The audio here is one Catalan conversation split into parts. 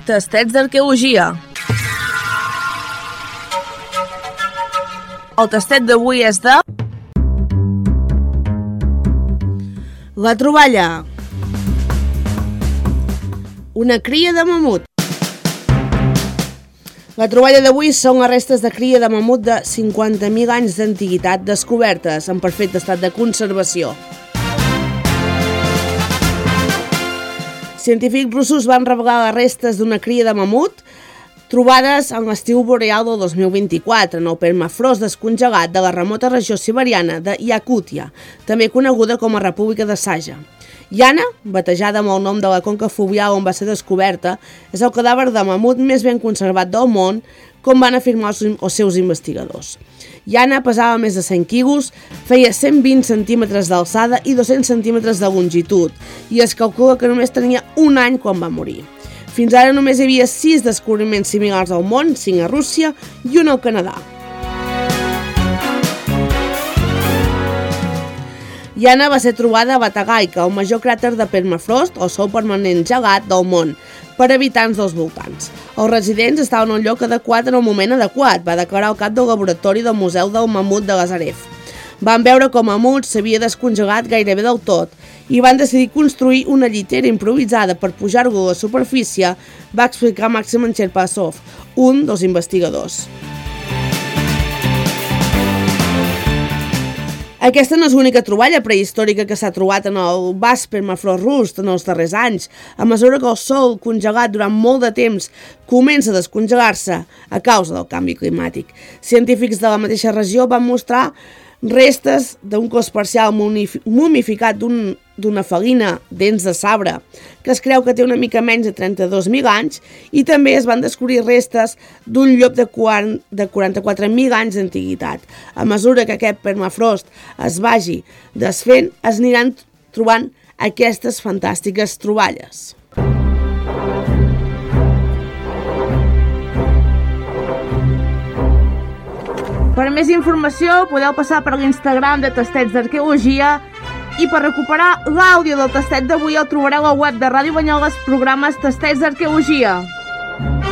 Tastets d'arqueologia. El tastet d'avui és de... La troballa. Una cria de mamut. La troballa d'avui són les restes de cria de mamut de 50.000 anys d'antiguitat descobertes en perfecte estat de conservació. Científics russos van revelar les restes d'una cria de mamut trobades en l'estiu boreal del 2024 en el permafrost descongelat de la remota regió siberiana de Yakútia, també coneguda com a República de Saja. Yana, batejada amb el nom de la conca fluvial on va ser descoberta, és el cadàver de mamut més ben conservat del món, com van afirmar els seus investigadors. Yana pesava més de 100 quilos, feia 120 centímetres d'alçada i 200 centímetres de longitud, i es calcula que només tenia un any quan va morir. Fins ara només hi havia 6 descobriments similars al món, 5 a Rússia i 1 al Canadà. Yana va ser trobada a Batagaica, el major cràter de permafrost, o sòl permanent gelat del món, per habitants dels voltants. Els residents estaven en un lloc adequat en el moment adequat, va declarar el cap del laboratori del Museu del Mamut de Lazarev. Van veure com Mamut s'havia descongelat gairebé del tot i van decidir construir una llitera improvisada per pujar-lo a la superfície, va explicar Maxim Cherpasov, un dels investigadors. Aquesta no és l'única troballa prehistòrica que s'ha trobat en el vast permafrost rus en els darrers anys. A mesura que el sòl congelat durant molt de temps comença a descongelar-se a causa del canvi climàtic. Científics de la mateixa regió van mostrar restes d'un cos parcial mumificat d'una felina dents de sabre, que es creu que té una mica menys de 32.000 anys, i també es van descobrir restes d'un llop de 44.000 anys d'antiguitat. A mesura que aquest permafrost es vagi desfent, es aniran trobant aquestes fantàstiques troballes. Per més informació podeu passar per l'Instagram de Tastets d'Arqueologia i per recuperar l'àudio del tastet d'avui el trobareu al web de Ràdio Banyoles, programes Tastets d'Arqueologia.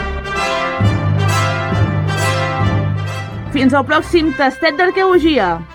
Fins al pròxim Tastet d'Arqueologia.